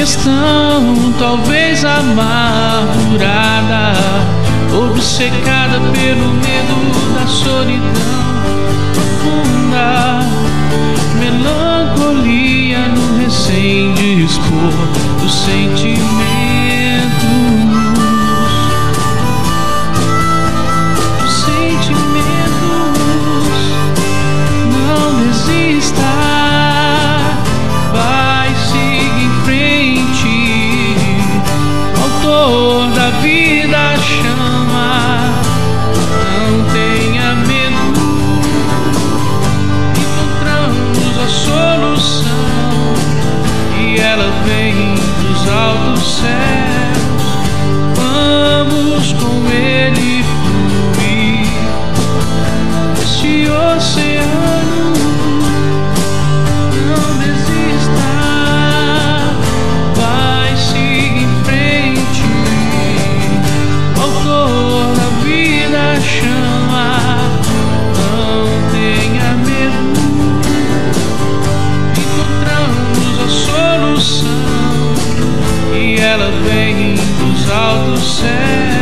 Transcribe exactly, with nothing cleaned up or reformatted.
questão, talvez amargurada, obcecada pelo medo da solidão profunda, melancolia no recém-dispor dos sentimentos. Dos sentimentos, não desista. Da vida chama, não tenha medo, encontramos a solução e ela vem dos altos céus. Vamos com ele fluir este oceano, não desista, vai seguir em frente. Da vida chama, não tenha medo, encontramos a solução e ela vem dos altos céus.